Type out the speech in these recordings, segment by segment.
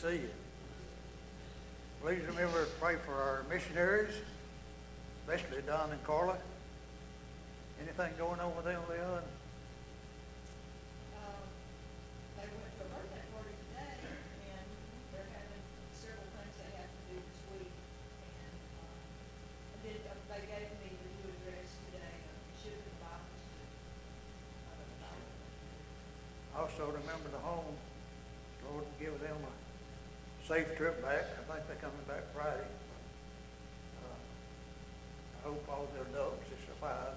see you. Please remember to pray for our missionaries, especially Don and Carla. Anything going on with them, Leon? They went to a birthday party today, and they're having several things they have to do this week. And they gave me the new address today. It should have been Bible school. Also remember the home. Lord will give them a safe trip back. I think they're coming back Friday. I hope all their adults have survived.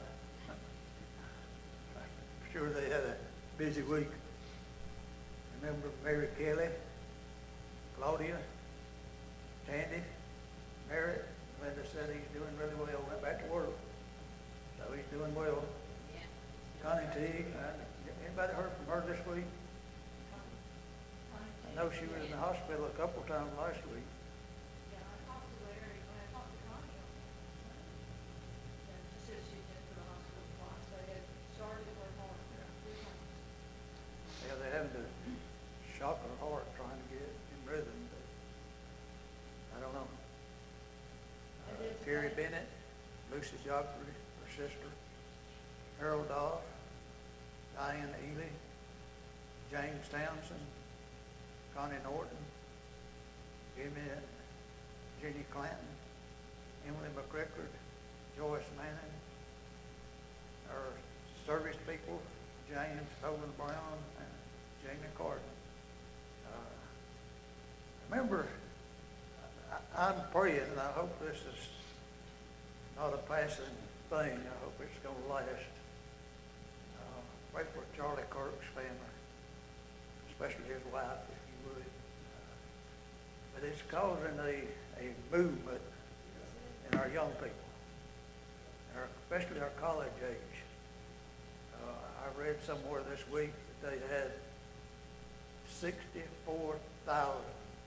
I'm sure they had a busy week. Remember Mary Kelly, Claudia, Tandy, Merritt. Linda said he's doing really well. Went back to work, so he's doing well. Yeah. Connie T. Anybody heard from her this week? I know she was in the hospital a couple of times last week. Yeah, I talked to Larry, when I talked to Connie on that. And she said she'd been to the hospital twice. They had started her heart 3 times. Yeah, they having to shock her heart trying to get it in rhythm, but I don't know. Terry Bennett, Lucy Joffrey, her sister, Harold Doff, Diane Ely, James Townsend, Connie Norton, Jenny Clanton, Emily McCrickard, Joyce Manning, our service people, James Hogan Brown, and Jamie Carter. Remember, I'm praying, and I hope this is not a passing thing. I hope it's going to last. Pray for Charlie Kirk's family, especially his wife, if you would. But it's causing a movement in our young people, especially our college age. I read somewhere this week that they had 64,000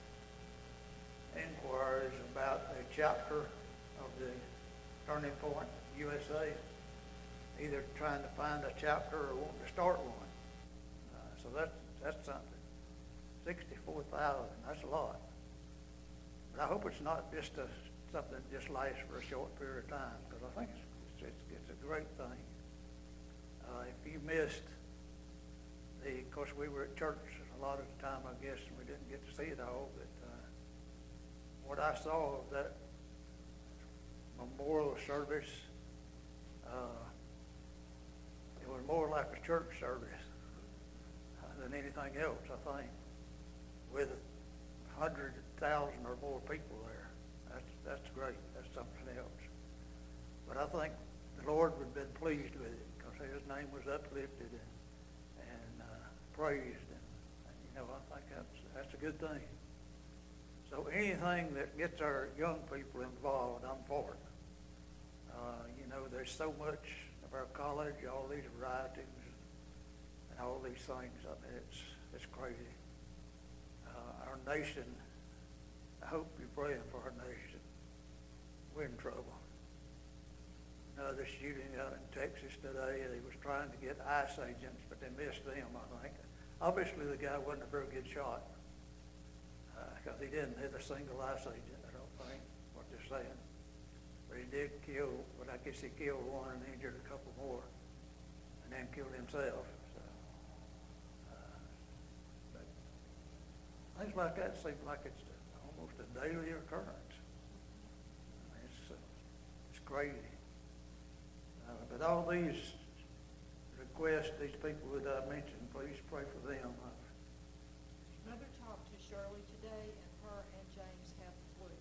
inquiries about a chapter of the Turning Point USA, either trying to find a chapter or wanting to start one. So that's something. 64,000, that's a lot. But I hope it's not just something that just lasts for a short period of time, because I think it's a great thing. If you missed of course we were at church a lot of the time, I guess, and we didn't get to see it all, but what I saw of that memorial service, it was more like a church service than anything else, I think, with 100,000 or more people there. That's great. That's something else. But I think the Lord would have been pleased with it because his name was uplifted and praised. And, I think that's a good thing. So anything that gets our young people involved, I'm for it. There's so much of our college, all these varieties and all these things. I mean, it's crazy. Our nation, I hope you're praying for our nation. We're in trouble. Another shooting out in Texas today, they was trying to get ICE agents, but they missed them, I think. Obviously, the guy wasn't a very good shot because he didn't hit a single ICE agent, I don't think, what they're saying. But he did kill, but I guess he killed one and injured a couple more, and then killed himself. So, but things like that seem like it's almost a daily occurrence. I mean, it's crazy. But all these requests, these people that I mentioned, please pray for them. Mother talked to Shirley today, and her and James have the flu.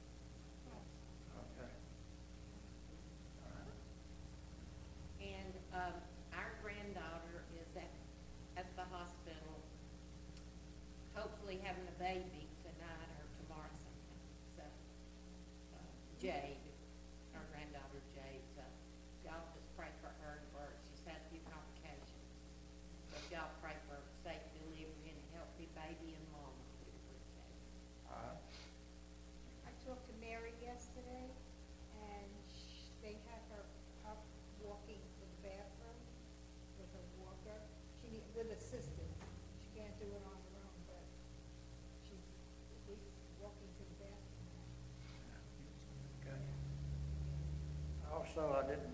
Okay. All right. And our granddaughter is at the hospital, hopefully having a baby tonight or tomorrow sometime. So, Jade, our granddaughter Jade, so y'all just pray for her. She's had a few complications. So y'all pray for safe delivery and a healthy baby and mama. All right. I talked to Mary yesterday, and they have her up walking to the bathroom with a walker. With assistance. She can't do it on her own, but she's Also, I didn't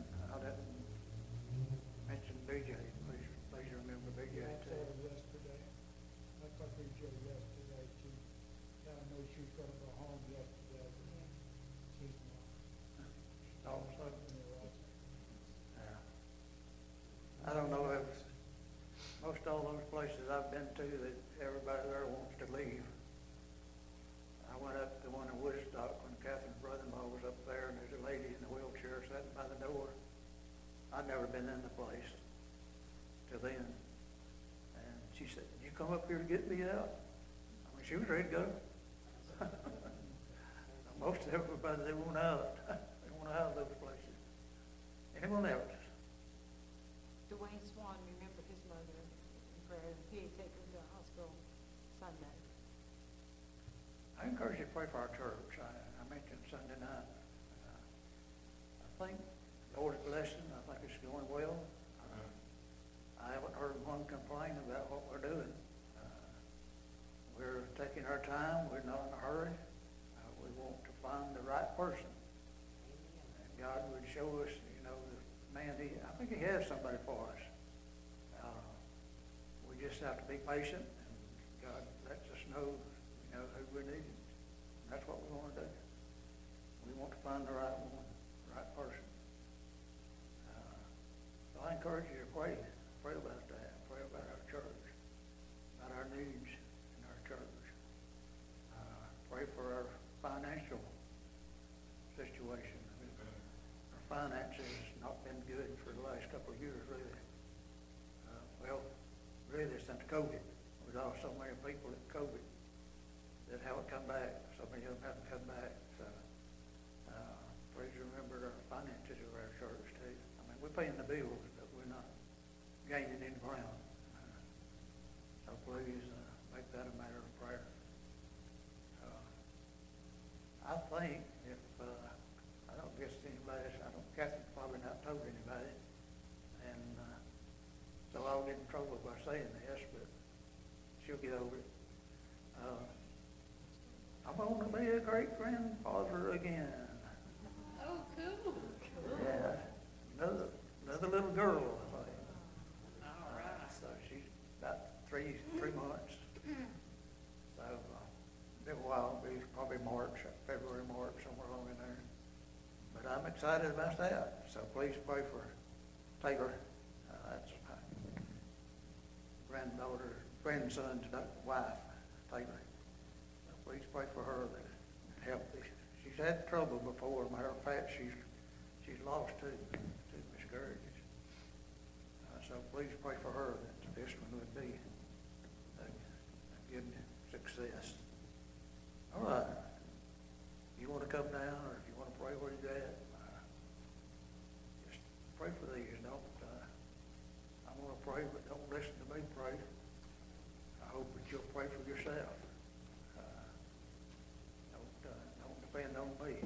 mention BJ. Please remember BJ Yeah, I too. saw her yesterday. I talked to her yesterday. She, I know she was gonna go home yesterday, but she's not. Also, You know, yeah. I don't know if, most all those places I've been to, that everybody there wants to leave. I went up to one in Woodstock when Catherine's brother-in-law was up there, and there's a lady in a wheelchair sitting by the door. I'd never been in the place till then. And she said, "Did you come up here to get me out?" I mean, she was ready to go. Most everybody, they want out. They want out of those places. Anyone else? Dwayne Swan, remember his mother in prayer, he had taken her to the hospital Sunday. I encourage you to pray for our church. I mentioned Sunday night. I think Lord's blessing. I think it's going well. I haven't heard one complain about what we're doing. We're taking our time. We're not in a hurry. We want to find the right person. And God would show us, you know, the man. I think He has somebody for us. We just have to be patient, and God lets us know, you know, who we need. And that's what we want to do. We want to find the right one, the right person. So I encourage you to pray about that. Pray about our church, about our needs in our church. Pray for our financial situation. Our finances has not been good for the last couple of years, really. Well, really since COVID. We lost so many people at COVID that haven't come back. So many of them haven't come back. So please remember our finances of our church too. I mean, we're paying the bills, but we're not gaining any ground. So please make that a matter of prayer. I think if, I don't guess anybody, Catherine's probably not told anybody, and so I'll get in trouble by saying this, but she'll get over it. I'm going to be a great-grandfather again. Oh, cool. Yeah, another little girl, I think. All right. So she's about three months. So a little while, it'll be probably February, March, somewhere along in there. But I'm excited about that. So please pray for Taylor. That's my grandson's wife, Taylor. So please pray for her that help. She's had trouble before. Matter of fact, she's lost two miscarriages. So please pray for her that this one would be a good success. All right. You want to come down, or if you want to pray where you're at, just pray for these. I'm going to pray, but don't listen to me pray. I hope that you'll pray for yourself. Don't depend on me.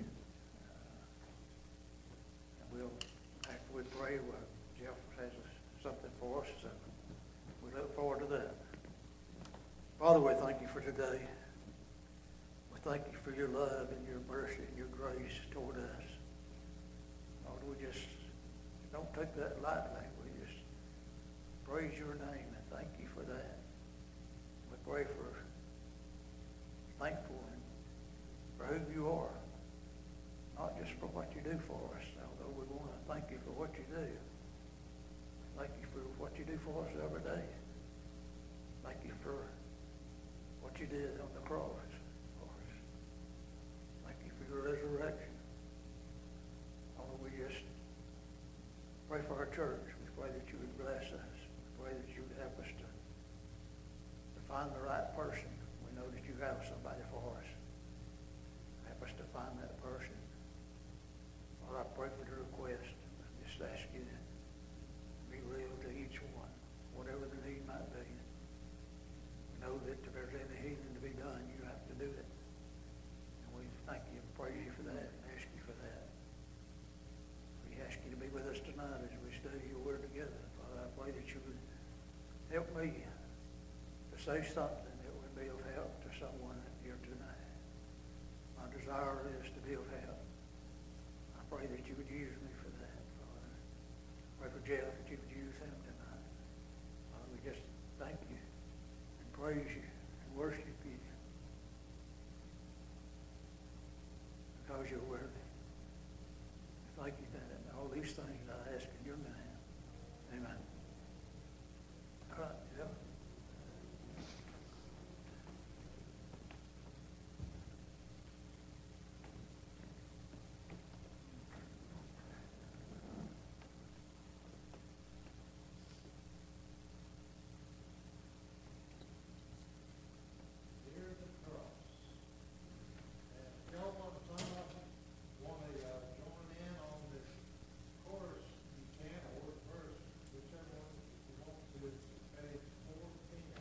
And we'll, after we pray, Jeff has something for us, so we look forward to that. Father, we thank you for today. We thank you for your love and your mercy and your grace toward us. Lord, we just don't take that lightly. We just praise your name and thank you for that. We pray for thankful for who you are, not just for what you do for us, although we want to thank you for what you do. Thank you for what you do for us every day. Thank you for what you did on the cross for us. Thank you for your resurrection. Lord, we just pray for our church. We pray that you would bless us. We pray that you would help us to find the right person. We know that you have somebody for us. Help us to find that person. Lord, I pray for the request. I just ask you to be real to each one, whatever the need might be. We know that if there's any healing to be done, you have to do it. And we thank you and praise you for that and ask you for that. We ask you to be with us tonight as we study your word together. Father, I pray that you would help me to say something that would be of help to someone here tonight. My desire is to be of help. I pray that you would use me for that. for Jeff, that you would use him tonight. Father, we just thank you and praise you and worship you because you're worthy. Thank you that in all these things I ask in your name. Amen. All right, Jeff. Here's the cross. And if y'all want to sign up, want to join in on this chorus, you can, or verse, whichever one you want to. It's page 14.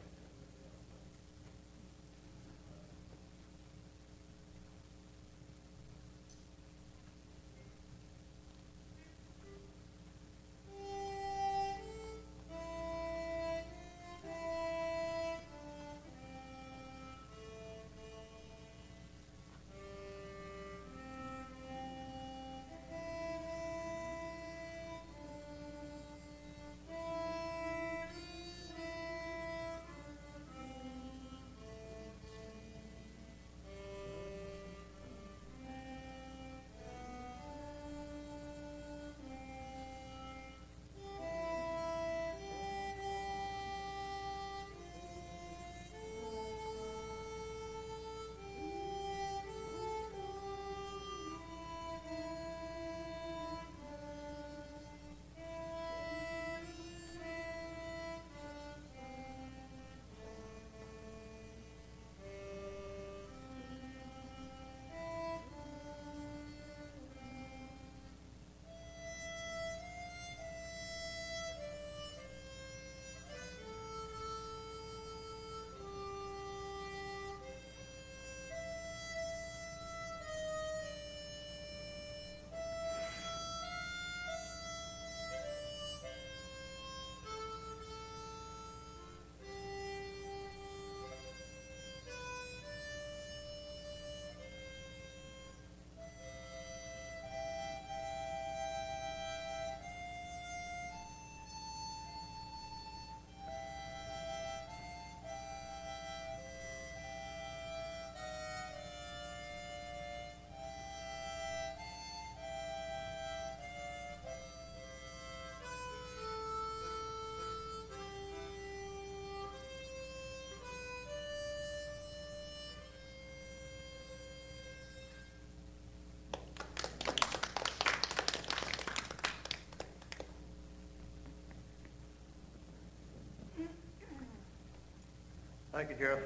Thank you, Jeff.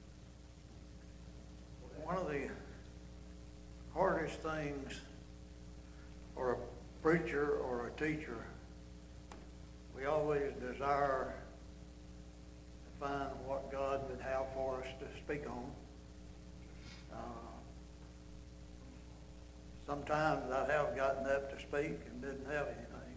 One of the hardest things for a preacher or a teacher, we always desire to find what God would have for us to speak on. Sometimes I have gotten up to speak and didn't have anything.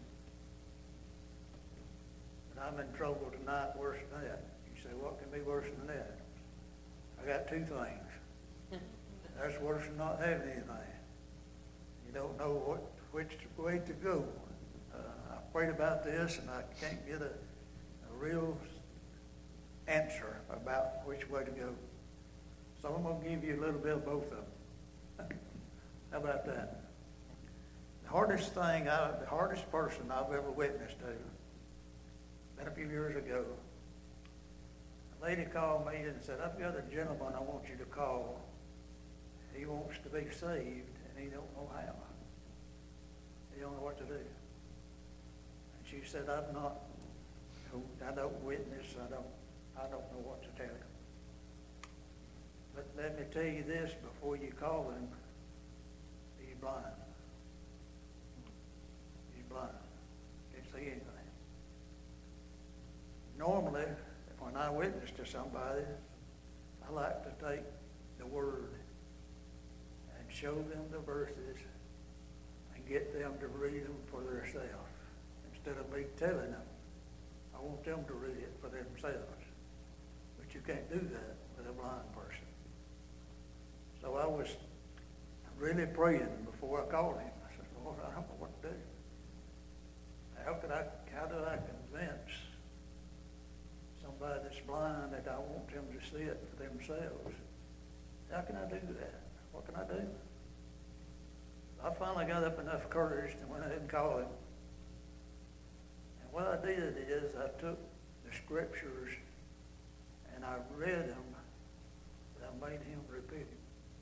But I'm in trouble tonight worse than that. You say, what can be worse than that? I got two things. That's worse than not having anything. You don't know which way to go. I prayed about this and I can't get a real answer about which way to go. So I'm going to give you a little bit of both of them. How about that? The hardest person I've ever witnessed to, been a few years ago, a lady called me and said, I've got a gentleman I want you to call. He wants to be saved and he don't know how. He don't know what to do. And she said, I don't witness, I don't know what to tell him. But let me tell you this before you call him, he's blind. He's blind. Can't see anything. Normally, when I witness to somebody, I like to take the word and show them the verses and get them to read them for themselves. Instead of me telling them, I want them to read it for themselves. But you can't do that with a blind person. So I was really praying before I called him. I said, Lord, I don't know what to do. how do I convince somebody that's blind that I want them to see it for themselves? How can I do that? What can I do? I finally got up enough courage to went ahead and call him. And what I did is I took the scriptures and I read them, and I made him repeat them.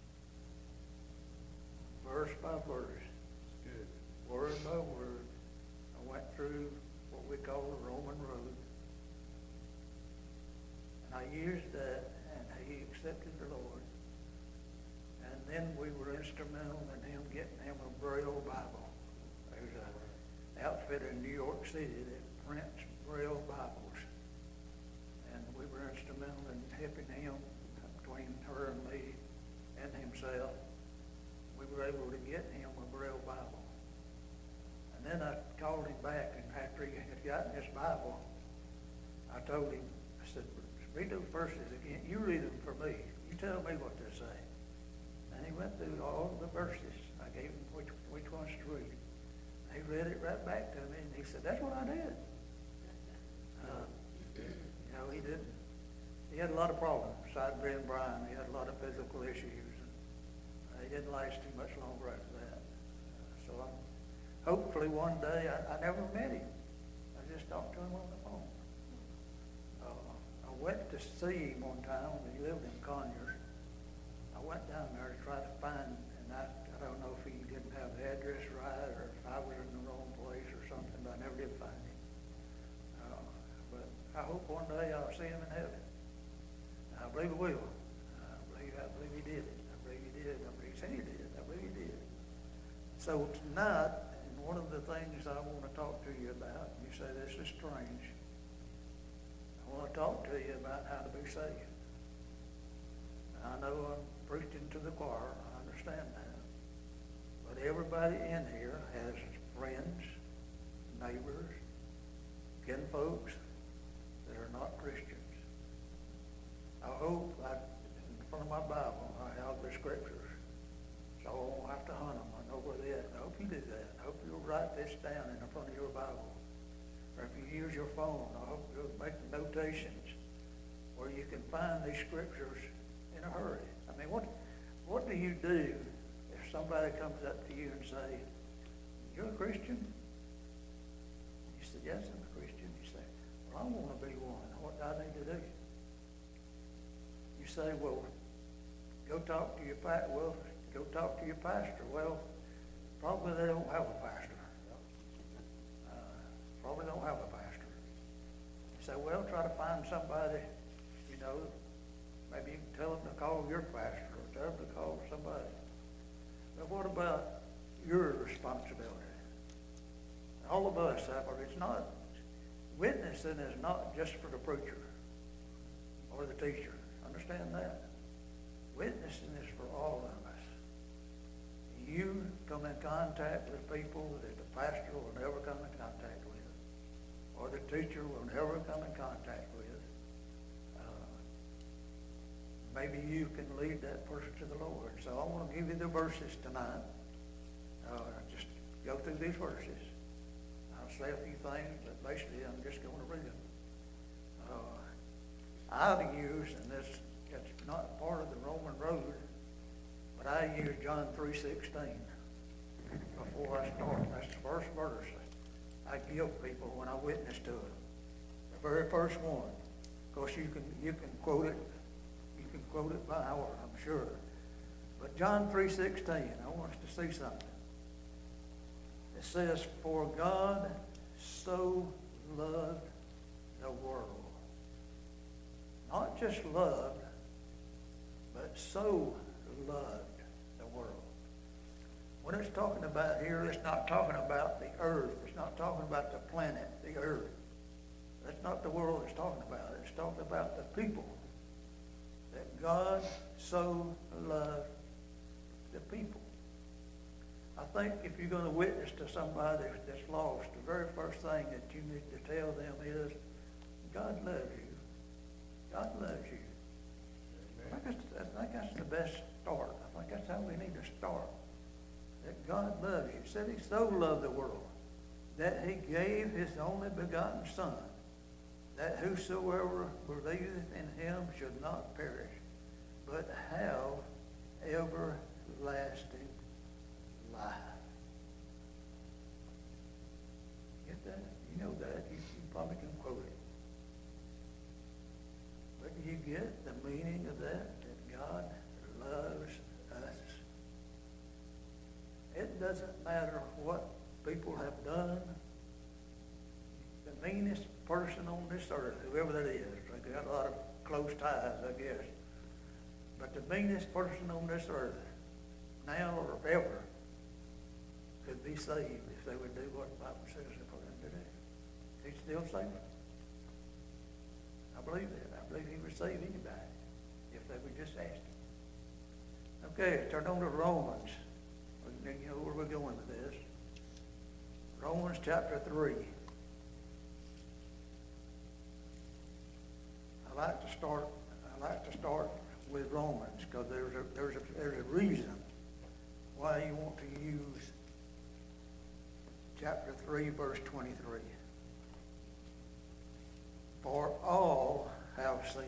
Verse by verse. Good. Word by word. I went through what we call the Roman road. And I used that, and he accepted the Lord. And then we were instrumental in him getting him a Braille Bible. There's an outfit in New York City that prints Braille Bibles. And we were instrumental in helping him, between her and me and himself. We were able to get him a Braille Bible. And then I called him back, and after he had gotten his Bible, I told him, I said, read those verses again. You read them for me. You tell me what they say. And he went through all the verses. I gave him which ones to read. He read it right back to me, and he said, that's what I did. You know, he didn't. He had a lot of problems. Besides being blind, he had a lot of physical issues. And he didn't last too much longer after that. So hopefully one day, I never met him. I just talked to him on the phone. I went to see him one time when he lived in Conyers. I went down there to try to find, and I don't know if he didn't have the address right or if I was in the wrong place or something, but I never did find him. But I hope one day I'll see him in heaven. I believe he will. I believe he did it. I believe he did. I believe he said he did. I believe he did. So tonight, and one of the things I want to talk to you about, you say this is strange, I want to talk to you about how to be saved. I know I'm preaching to the choir. I understand that. But everybody in here has friends, neighbors, kinfolks that are not Christians. I hope in front of my Bible I have the scriptures, so I won't have to hunt them. I know where they're at. I hope you do that. I hope you'll write this down in the front of your Bible. Or if you use your phone, I hope you'll make notations where you can find these scriptures in a hurry. I mean, what do you do if somebody comes up to you and say, you're a Christian? You say, yes, I'm a Christian. You say, well, I want to be one. What do I need to do? You say, well, go talk to your pastor. Well, probably they don't have a pastor. Probably don't have a pastor. You say, well, try to find somebody, you know, maybe you can tell them to call your pastor or tell them to call somebody. But what about your responsibility? All of us have, it's not, witnessing is not just for the preacher or the teacher. Understand that? Witnessing is for all of us. You come in contact with people that the pastor will never come in contact with, or the teacher will never come in contact with. Maybe you can lead that person to the Lord. So I want to give you the verses tonight. Just go through these verses. I'll say a few things, but basically I'm just going to read them. I've used, and it's not part of the Roman road, but I use John 3:16 before I start. That's the first verse I give people when I witness to them. The very first one. Of course, you can quote it. You can quote it by heart, I'm sure. But John 3:16, I want us to see something. It says, "For God so loved the world." Not just loved, but so loved the world. When it's talking about here, it's not talking about the earth. It's not talking about the planet, the earth. That's not the world it's talking about. It's talking about the people. That God so loved the people. I think if you're going to witness to somebody that's lost, the very first thing that you need to tell them is, God loves you. God loves you. I think that's the best start. I think that's how we need to start. That God loves you. He said he so loved the world. that he gave his only begotten Son, that whosoever believeth in him should not perish, but have everlasting life. Get that? You know that. You probably can quote it. But you get the meaning of that God loves us. It doesn't matter what people have done. The meanest person on this earth, whoever that is, they got a lot of close ties, I guess. But the meanest person on this earth, now or ever, could be saved if they would do what the Bible says they're going to do. He's still saving. I believe that. I believe he would save anybody if they would just ask him. Okay, turn on to Romans. You know where we're going with this. Romans chapter 3. I like to start with Romans because there's a reason why you want to use chapter 3, verse 23. For all have sinned.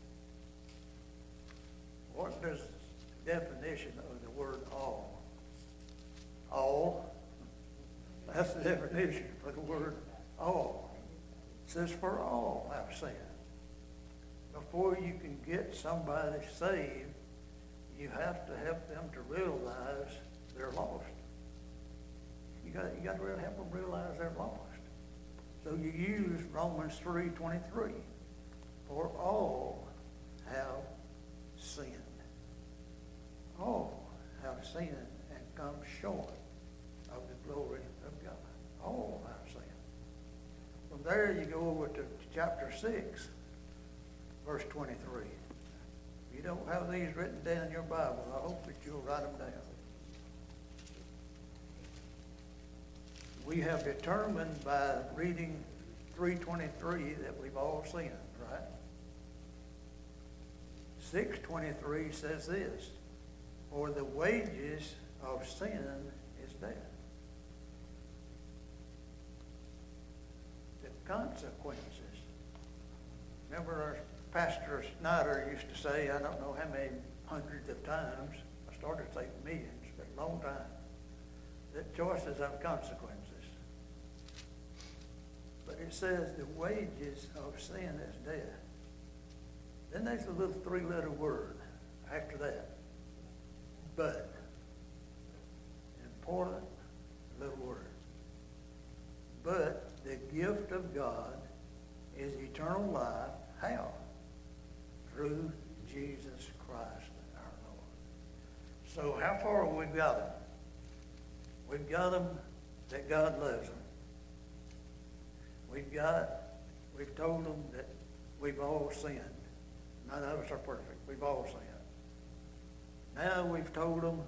What does the definition of the word all? All. That's the definition for the word all. It says for all have sinned. Before you can get somebody saved, you have to help them to realize they're lost. You got to really help them realize they're lost. So you use Romans 3:23. For all have sinned. All have sinned and come short of the glory of God. All have sinned. From there you go over to chapter 6, verse 23. If you don't have these written down in your Bible, I hope that you'll write them down. We have determined by reading 3:23 that we've all sinned, right? 6:23 says this, for the wages of sin is death. The consequences. Remember our Pastor Snyder used to say, I don't know how many hundreds of times, I started saying millions, but a long time, that choices have consequences. But it says the wages of sin is death. Then there's a little three-letter word after that. But. Important little word. But the gift of God is eternal life. How? Through Jesus Christ our Lord. So how far have we got them? We've got them that God loves them. We've told them that we've all sinned. None of us are perfect. We've all sinned. Now we've told them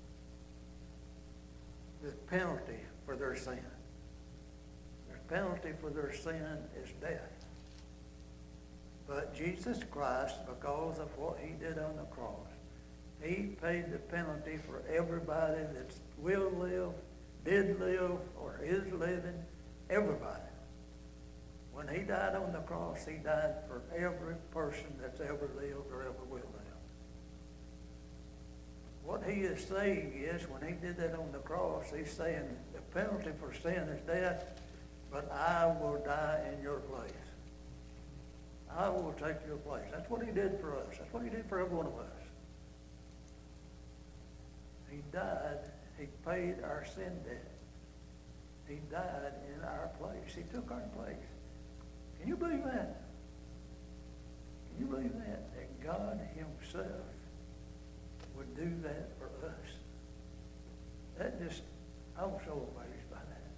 the penalty for their sin. The penalty for their sin is death. But Jesus Christ, because of what he did on the cross, he paid the penalty for everybody that will live, did live, or is living, everybody. When he died on the cross, he died for every person that's ever lived or ever will live. What he is saying is, when he did that on the cross, he's saying the penalty for sin is death, but I will die in your place. I will take your place. That's what he did for us. That's what he did for every one of us. He died. He paid our sin debt. He died in our place. He took our place. Can you believe that? Can you believe that? That God himself would do that for us. I'm so amazed by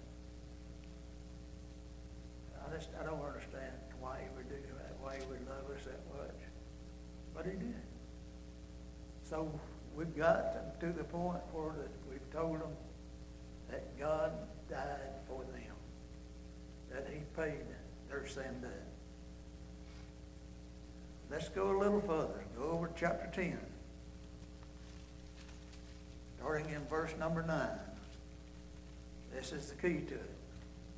that. I don't understand why he would do that, why he would love us that much. But he did. So we've got to the point where that we've told them that God died for them, that he paid their sin debt. Let's go a little further. Go over to chapter 10. Starting in verse number 9. This is the key to it.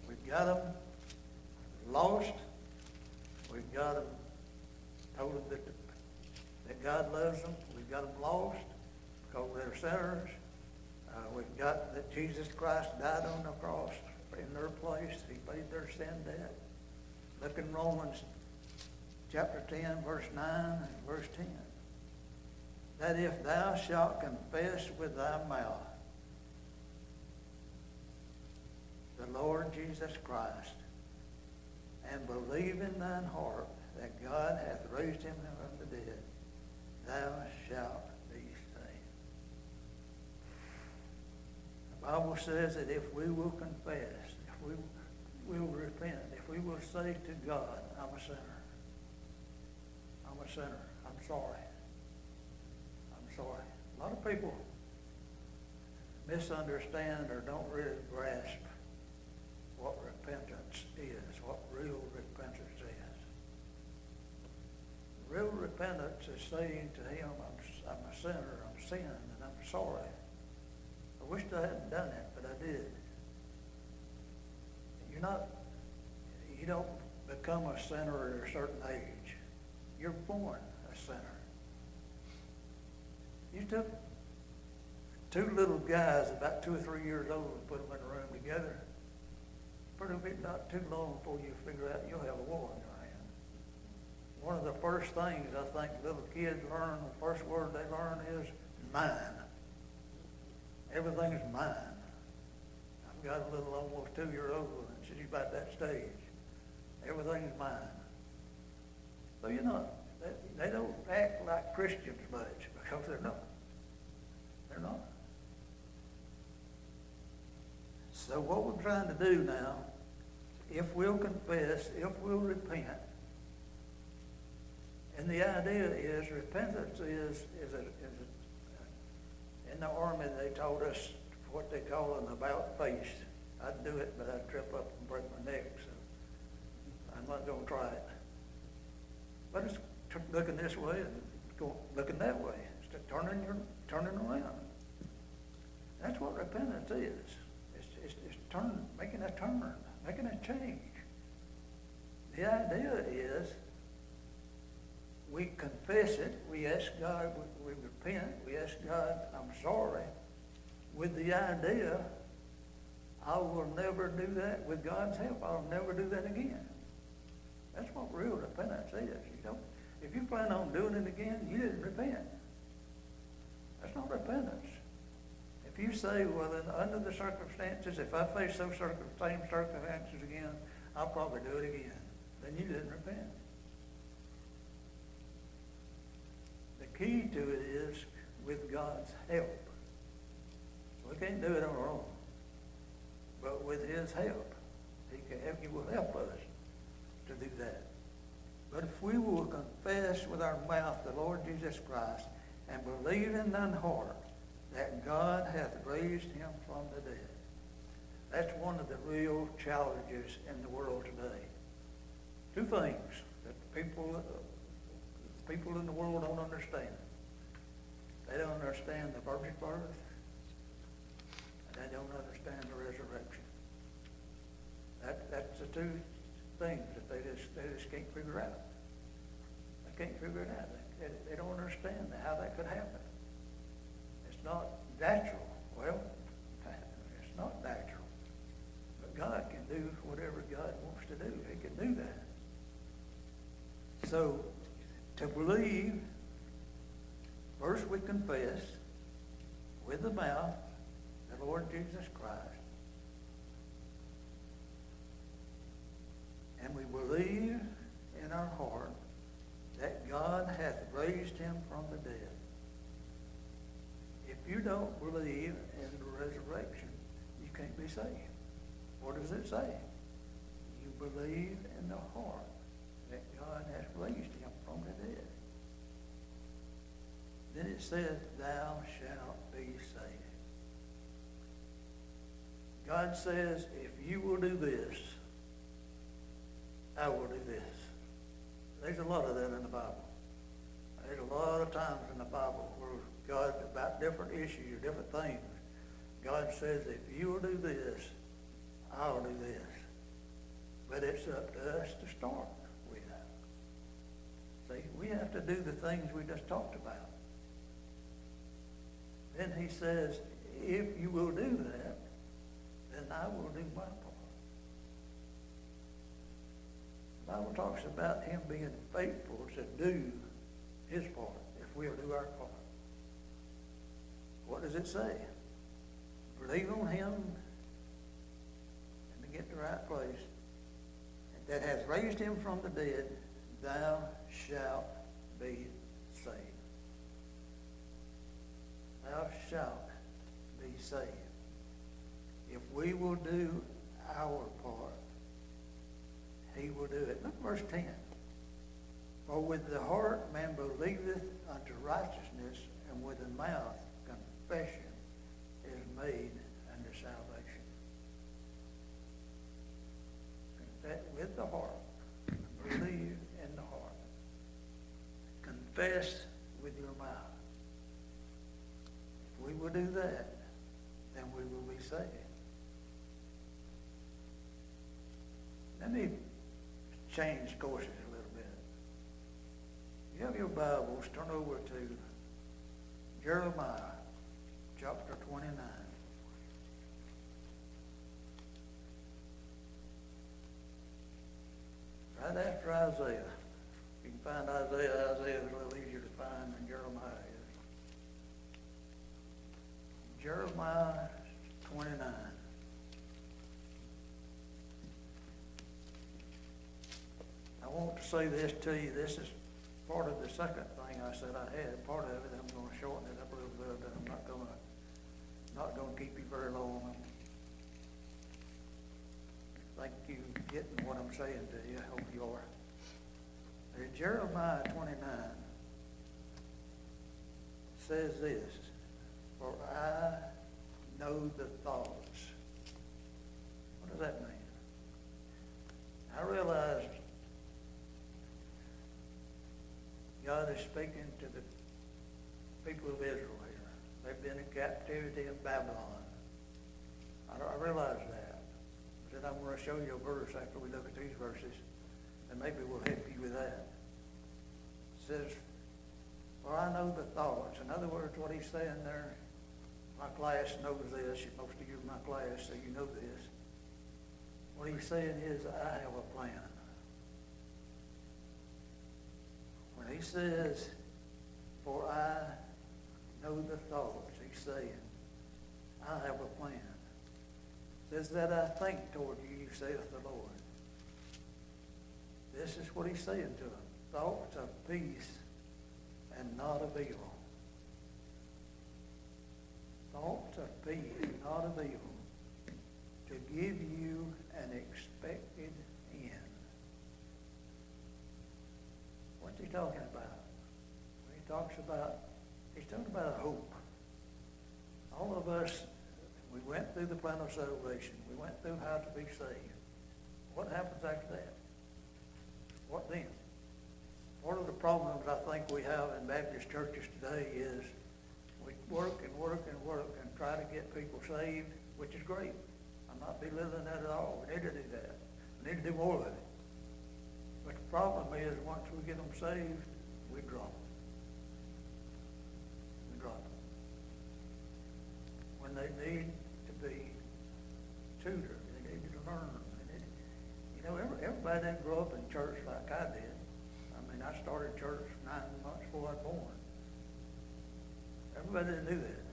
We've got them lost. We've got them told them that God loves them. We've got them lost because they're sinners. We've got that Jesus Christ died on the cross in their place. He paid their sin debt. Look in Romans chapter 10, verse 9 and verse 10. That if thou shalt confess with thy mouth the Lord Jesus Christ, and believe in thine heart that God hath raised him from the dead, thou shalt be saved. The Bible says that if we will confess, if we will repent, if we will say to God, I'm a sinner. I'm a sinner. I'm sorry. I'm sorry. A lot of people misunderstand or don't really grasp what repentance is, what real repentance is. Real repentance is saying to him, I'm a sinner, I'm sin, and I'm sorry. I wished I hadn't done it, but I did. You don't become a sinner at a certain age. You're born a sinner. You took two little guys about 2 or 3 years old and put them in a room together. Pretty bit not too long before you figure out you'll have a war in your hand. One of the first things I think little kids learn, the first word they learn is mine. Everything's mine. I've got a little almost 2-year-old and she's about that stage. Everything's mine. So they don't act like Christians much because they're not. They're not. So what we're trying to do now, if we'll confess, if we'll repent, and the idea is repentance is in the army they taught us what they call an about face. I'd do it, but I'd trip up and break my neck, so I'm not going to try it. But it's looking this way and looking that way. It's turning around. That's what repentance is. It's making a turn, making a change. The idea is we confess it, we ask God, we repent, we ask God, I'm sorry, with the idea, I will never do that. With God's help, I'll never do that again. That's what real repentance is. If you plan on doing it again, you didn't repent. That's not repentance. If you say, well, then under the circumstances, if I face those same circumstances again, I'll probably do it again, then you didn't repent. The key to it is with God's help. We can't do it on our own. But with his help, he will help us to do that. But if we will confess with our mouth the Lord Jesus Christ and believe in thine heart that God hath raised him from the dead. That's one of the real challenges in the world today. Two things that people in the world don't understand. They don't understand the virgin birth, and they don't understand the resurrection. That's the two things that they just can't figure out. They can't figure it out. They don't understand how that could happen. It's not natural. Well, it's not natural. But God can do whatever God wants to do. He can do that. So, to believe, first we confess with the mouth the Lord Jesus Christ. And we believe in our heart that God hath raised him from the dead. If you don't believe in the resurrection, you can't be saved. What does it say? You believe in the heart that God hath raised him from the dead. Then it says, thou shalt be saved. God says, if you will do this, I will do this. There's a lot of that in the Bible. There's a lot of times in the Bible where God, about different issues, different things, God says, if you will do this, I'll do this. but it's up to us to start with. See, we have to do the things we just talked about. Then he says, if you will do that, then I will do my part. The Bible talks about him being faithful to do his part, if we'll do our part. What does it say? Believe on him and to get the right place. That has raised him from the dead, thou shalt be saved. Thou shalt be saved. If we will do our part, he will do it. Look verse 10. For with the heart man believeth unto righteousness, and with the mouth confession is made unto salvation. Confess with the heart, believe in the heart, confess with your mouth. If we will do that, then we will be saved. Let me change courses a little bit. You have your Bibles, turn over to Jeremiah chapter 29. Right after Isaiah. You can find Isaiah. Isaiah is a little easier to find than Jeremiah is. Jeremiah 29. I want to say this to you. This is part of the second thing I said I had. Part of it, I'm going to shorten it up a little bit, but I'm not going to keep you very long. I think you getting what I'm saying to you. I hope you are. In Jeremiah 29 says this, for I know the thoughts. What does that mean? I realized God is speaking to the people of Israel here. They've been in captivity in Babylon. I realize that. But then I'm going to show you a verse after we look at these verses, and maybe we'll help you with that. It says, for I know the thoughts. In other words, what he's saying there, my class knows this. Most of you in my class, so you know this. What he's saying is, I have a plan. When he says, for I know the thoughts, he's saying, I have a plan. It says that I think toward you, saith the Lord. This is what he's saying to them. Thoughts of peace and not of evil. Thoughts of peace, not of evil. To give you an expected end. What's he talking about? He's talking about hope. All of us, we went through the plan of salvation. We went through how to be saved. What happens after that? What then? One of the problems I think we have in Baptist churches today is we work and try to get people saved, which is great. I'm not belittling that at all. We need to do that. We need to do more of it. But the problem is, once we get them saved, we drop them. We drop them. When they need to be tutored, they need to learn. Everybody didn't grow up in church like I did. I mean, I started church 9 months before I was born. Everybody didn't do that.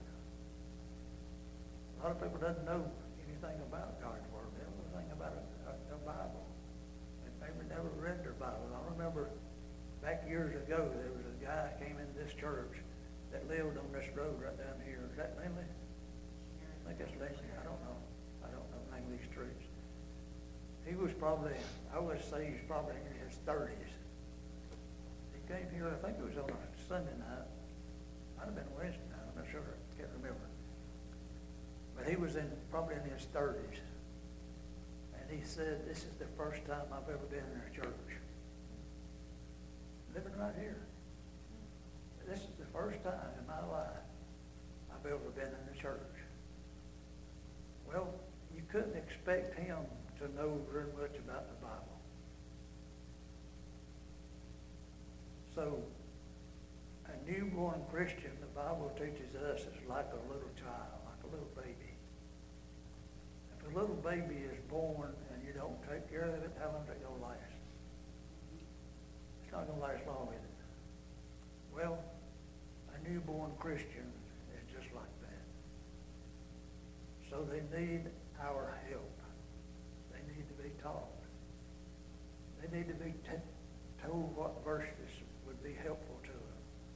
A lot of people doesn't know anything about God's Word. They don't know anything about a Bible. They never read their Bible. I remember back years ago, there was a guy came into this church that lived on this road right down here. Is that Lindley? I think that's Lindley. I don't know. I don't know the name of these streets. He was probably, I would say he's probably in his 30s. He came here, I think it was on a Sunday night. Might have been Wednesday night. I'm not sure. I can't remember. But he was probably in his 30s. And he said, this is the first time I've ever been in a church. Living right here. This is the first time in my life I've ever been in a church. Well, you couldn't expect him to to know very much about the Bible. So, a newborn Christian, the Bible teaches us, is like a little child, like a little baby. If a little baby is born and you don't take care of it, how long is it going to last? It's not going to last long, is it? Well, a newborn Christian is just like that. So they need our help. They need to be taught. They need to be told what verses would be helpful to them.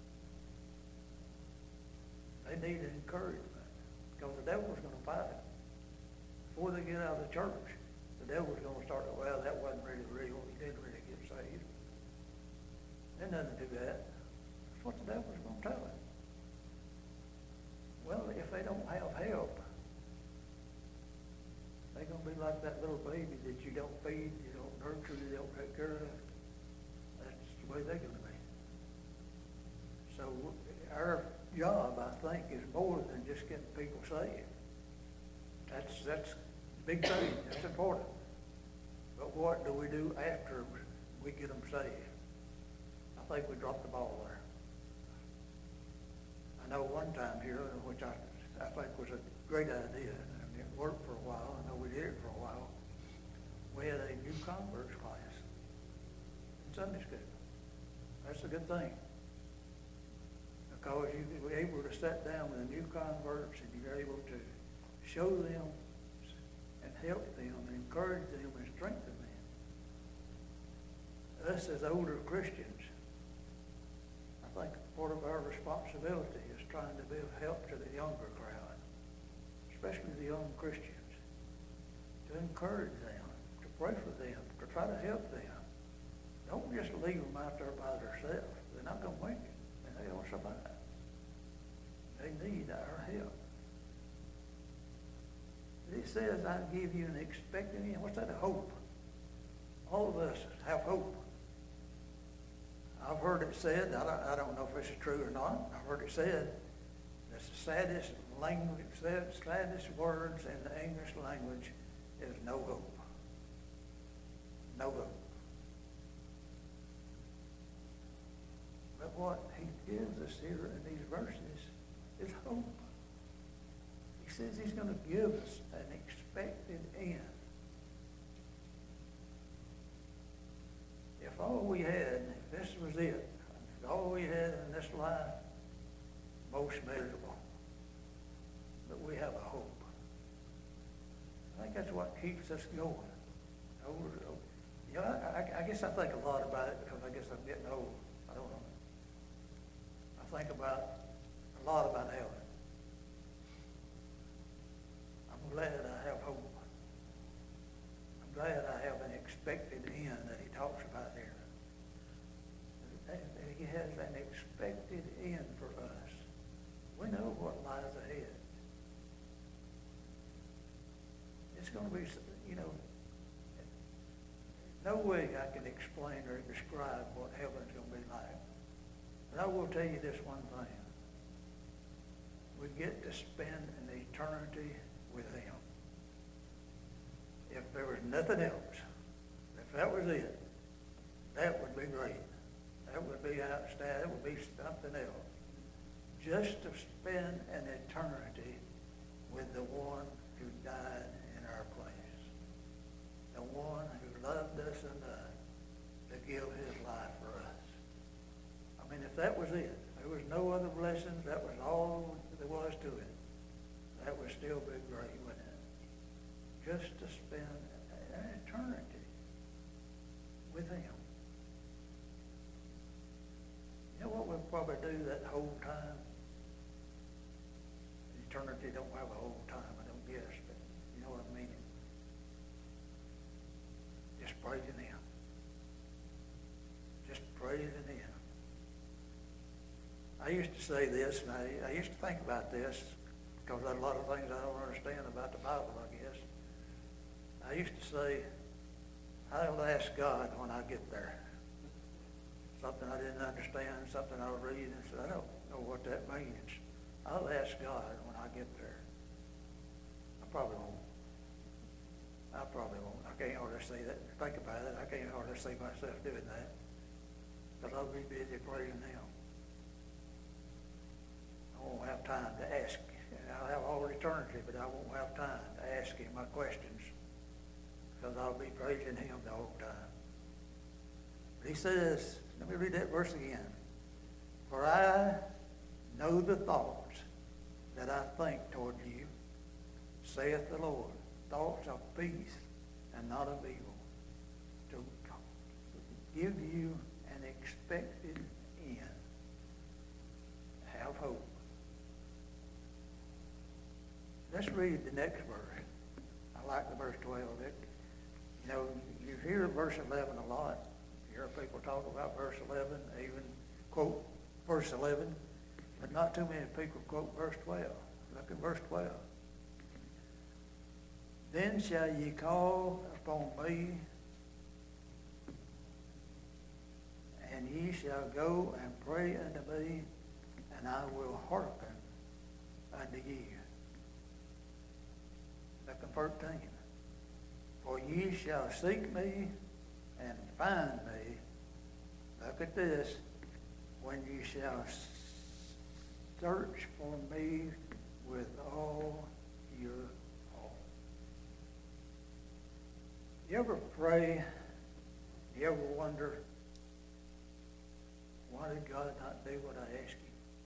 They need encouragement, because the devil's going to fight it. Before they get out of the church, the devil's going to start, well, that wasn't really real. He didn't really get saved. There's nothing to that. That's what the devil's going to tell them. Well, if they don't have help, they're going to be like that little baby that you don't feed, you don't nurture, you don't take care of. That's the way they're going to be. So our job, I think, is more than just getting people saved. That's a big thing. That's important. But what do we do after we get them saved? I think we dropped the ball there. I know one time here, which I think was a great idea, and it worked for a while. I know we did it for a while. We had a new converts class in Sunday school. That's a good thing. Because you were able to sit down with the new converts and you're able to show them and help them and encourage them and strengthen them. Us as older Christians, I think part of our responsibility is trying to be of help to the younger crowd, especially the young Christians, to encourage them, to pray for them, to try to help them. Don't just leave them out there by themselves. They're not going to make it, and they don't survive. They need our help. It says, I give you an expected end. What's that? A hope. All of us have hope. I've heard it said, I don't know if this is true or not, I've heard it said, that's the saddest words in the English language is no hope. No hope. But what he gives us here in these verses is hope. He says he's going to give us an expected end. If all we had, if this was it, if all we had in this life, most miserable. But we have a hope. I think that's what keeps us going. You know, I guess I think a lot about it because I guess I'm getting old. I don't know. I think a lot about heaven. I'm glad I have hope. I'm glad I have an expected end that he talks about here. That he has an expected end for us. We know what lies ahead. It's going to be, you know, no way I can explain or describe what heaven's going to be like. But I will tell you this one thing. We get to spend an eternity with him. If there was nothing else, if that was it, that would be great. That would be outstanding. That would be something else. Just to spend an eternity with the one who died in our place. The one who loved us enough to give his life for us. I mean, if that was it, there was no other blessings, that was all there was to it, that would still be great, wouldn't it? Just to spend an eternity with him. You know what we'll probably do that whole time? Eternity don't have a whole time, I don't guess, but you know what I mean. Just praising him. Just praising him. I used to say this, and I used to think about this, because there's a lot of things I don't understand about the Bible, I guess. I used to say, I'll ask God when I get there. Something I didn't understand, something I'll read, and say, I don't know what that means. I'll ask God when I get there. I probably won't. I probably won't. I can't hardly see that. Think about it. I can't hardly see myself doing that. Because I'll be busy praising him. I won't have time to ask. And I'll have all eternity, but I won't have time to ask him my questions. Because I'll be praising him the whole time. But he says, let me read that verse again. For I know the thoughts that I think toward you, saith the Lord, thoughts of peace and not of evil, to give you an expected end. Have hope. Let's read the next verse. I like the verse 12. You know, you hear verse 11 a lot. You hear people talk about verse 11, even quote verse 11, but not too many people quote verse 12. Look at verse 12. Then shall ye call upon me, and ye shall go and pray unto me, and I will hearken unto you. Look at 13. For ye shall seek me and find me. Look at this. When ye shall search for me with all your heart. You ever pray? You ever wonder, why did God not do what I asked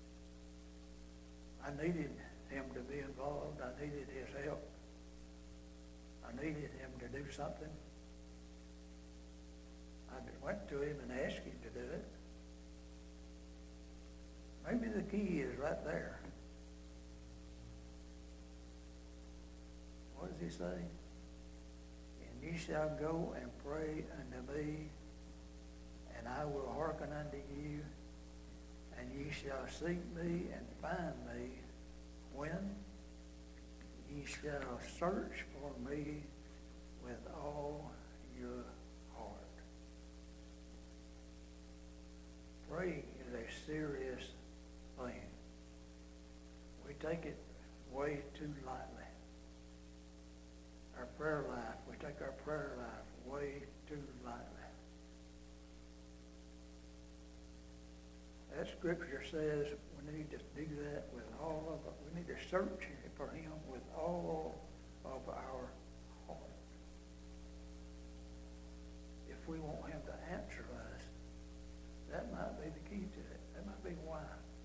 him? I needed him to be involved. I needed his help. I needed him to do something. I went to him and asked him to do it. Maybe the key is right there. What does he say? And ye shall go and pray unto me, and I will hearken unto you, and ye shall seek me and find me when ye shall search for me with all your heart. Praying is a serious thing. We take it way too lightly. Our prayer life, we take our prayer life way too lightly. That scripture says we need to do that with all of it. We need to search for him with all of our heart. If we want him to answer us, that might be the key to it. That might be why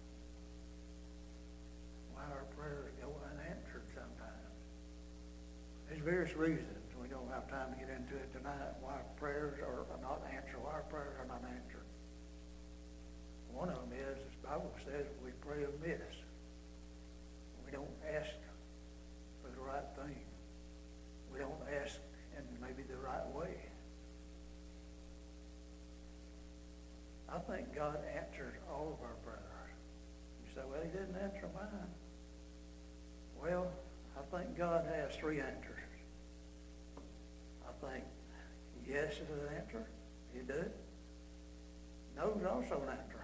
our prayers go unanswered sometimes. There's various reasons. We don't have time to get into it tonight why prayers are not answered, why our prayers are not answered. One of them is, the Bible says, we pray amiss. We don't ask for the right thing. We don't ask in maybe the right way. I think God answers all of our prayers. You say, well, he didn't answer mine. Well, I think God has three answers. I think yes is an answer. He did. No is also an answer.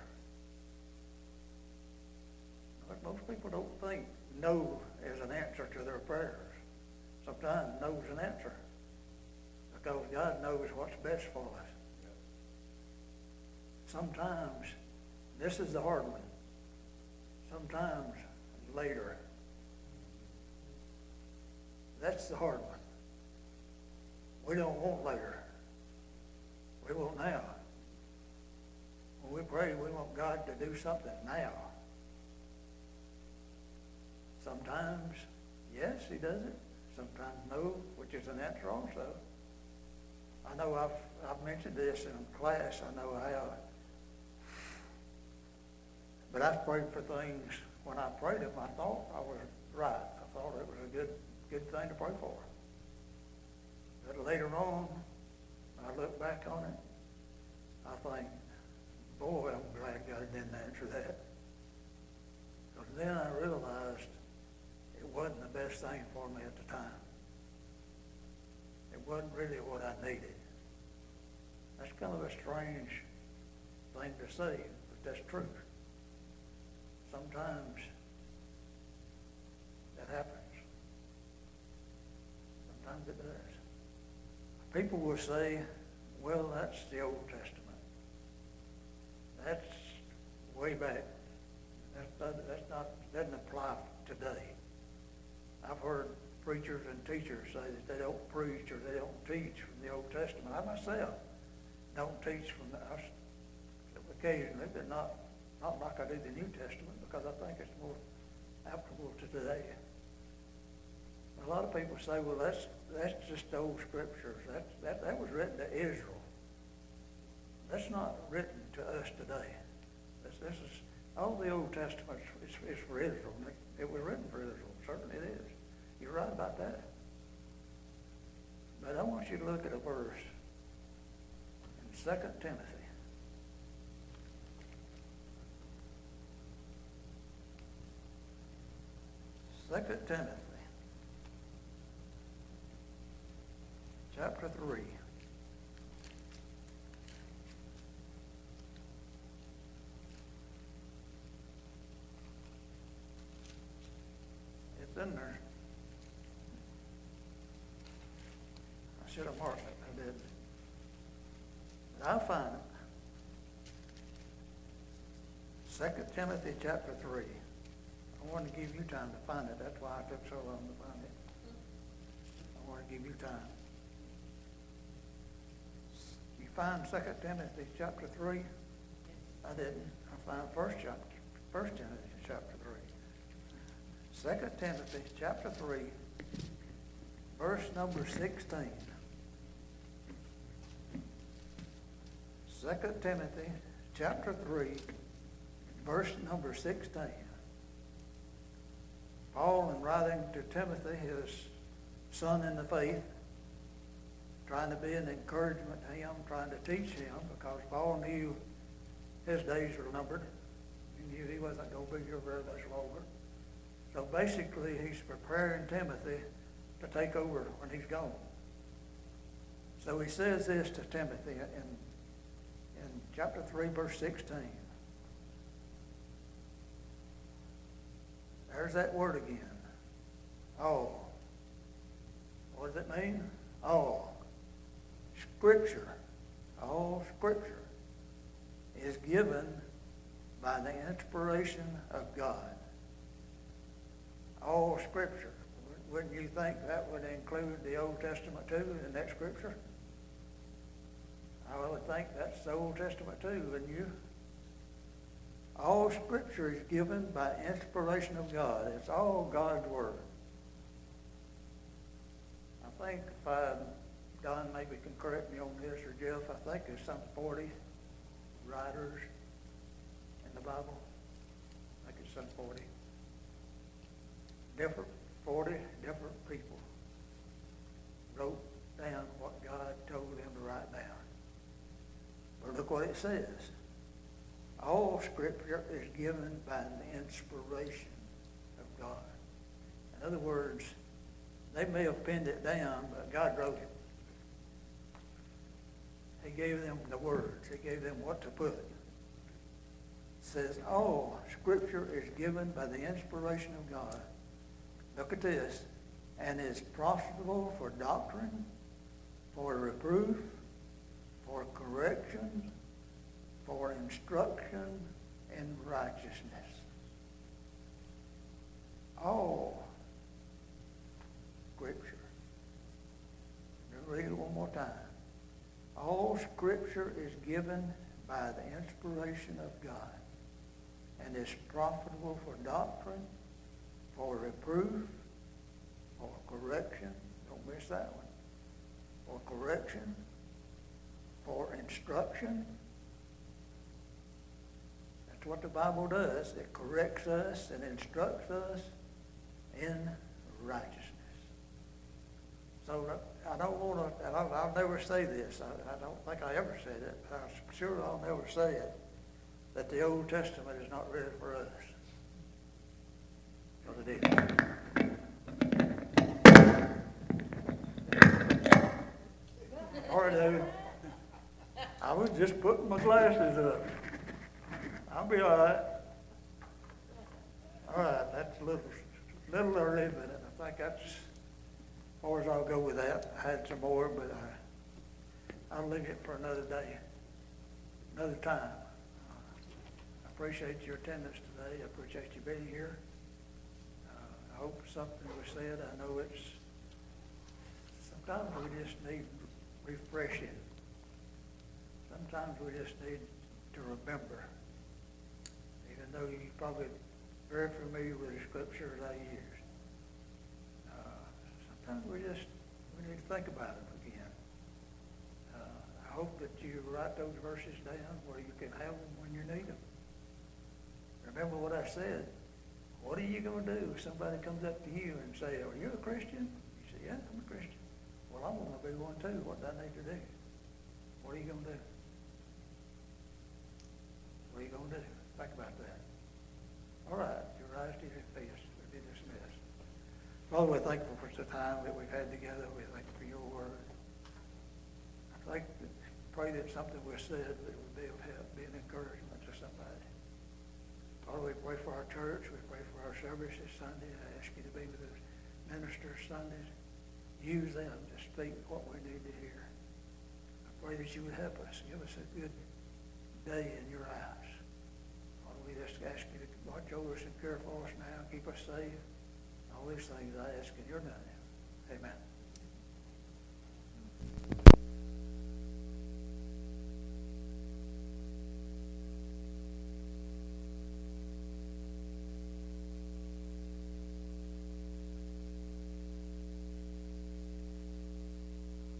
But most people don't think no is an answer to their prayers. Sometimes no is an answer because God knows what's best for us. Sometimes, this is the hard one, sometimes later. That's the hard one. We don't want later. We want now. When we pray, we want God to do something now. Sometimes, yes, he does it. Sometimes no, which is an answer also. I know I've mentioned this in class. I know I have. But I've prayed for things. When I prayed them, I thought I was right. I thought it was a good thing to pray for. But later on, I look back on it, I think, boy, I'm glad God didn't answer that. Because then I realized it wasn't the best thing for me at the time. It wasn't really what I needed. That's kind of a strange thing to say, but that's true. Sometimes that happens. Sometimes it does. people will say, well, that's the Old Testament. That's way back. Doesn't apply today. I've heard preachers and teachers say that they don't preach or they don't teach from the Old Testament. I myself don't teach from occasionally, but not like I do the New Testament, because I think it's more applicable to today. A lot of people say, well, that's just old scriptures. That was written to Israel. That's not written to us today. This is all the Old Testament is for Israel. It was written for Israel. Certainly it is. You're right about that. But I want you to look at a verse in 2 Timothy. 2 Timothy, chapter 3. It's in there. I should have marked it. I did. But I'll find it. 2 Timothy chapter 3. I wanted to give you time to find it. That's why I took so long to find it. I want to give you time. You find 2 Timothy chapter 3? I didn't. I found 1 Timothy chapter 3. 2 Timothy chapter 3, verse number 16. 2 Timothy chapter 3, verse number 16. Paul, in writing to Timothy, his son in the faith, trying to be an encouragement to him, trying to teach him, because Paul knew his days were numbered. He knew he wasn't going to be here very much longer. So basically, he's preparing Timothy to take over when he's gone. So he says this to Timothy in chapter 3, verse 16. There's that word again. All. What does it mean? All. Scripture. All Scripture is given by the inspiration of God. All Scripture. Wouldn't you think that would include the Old Testament too, in that Scripture? I would think that's the Old Testament too, wouldn't you? All Scripture is given by inspiration of God. It's all God's Word. I think Don maybe can correct me on this, or Jeff, I think there's some 40 writers in the Bible. I think it's some 40 different people wrote down what God told them to write down. But look what it says. All Scripture is given by the inspiration of God. In other words, they may have penned it down, but God wrote it. He gave them the words. He gave them what to put. It says all Scripture is given by the inspiration of God. Look at this. And is profitable for doctrine, for reproof, for correction, for instruction in righteousness. All Scripture. Let me read it one more time. All Scripture is given by the inspiration of God and is profitable for doctrine, for reproof, for correction. Don't miss that one. For correction, for instruction. That's what the Bible does. It corrects us and instructs us in righteousness. So I don't want to, I'll never say this. I don't think I ever said it, but I'm sure I'll never say it, that the Old Testament is not ready for us. Because it is. All right, David. I was just putting my glasses up. I'll be all right. All right, that's a little early, but I think that's as far as I'll go with that. I had some more, but I'll leave it for another day, another time. I appreciate your attendance today. I appreciate you being here. I hope something was said. I know sometimes we just need refreshing. Sometimes we just need to remember. Even though you're probably very familiar with the scriptures I use. Sometimes we need to think about it again. I hope that you write those verses down where you can have them when you need them. Remember what I said. What are you going to do if somebody comes up to you and say, "Are you a Christian?" You say, "Yeah, I'm a Christian." "Well, I want to be one too. What do I need to do?" What are you going to do? What are you going to do? Think about that. All right, your eyes to your face. We'll be dismissed. Father, we're thankful for the time that we've had together. We thank you for your word. I pray that something was said that would be of help, be an encouragement to somebody. Father, we pray for our church. We pray for our service this Sunday. I ask you to be with the ministers Sundays. Use them to speak what we need to hear. I pray that you would help us. Give us a good day in your eyes. Father, we just ask you to watch over us and care for us now. Keep us safe. All these things I ask in your name. Amen.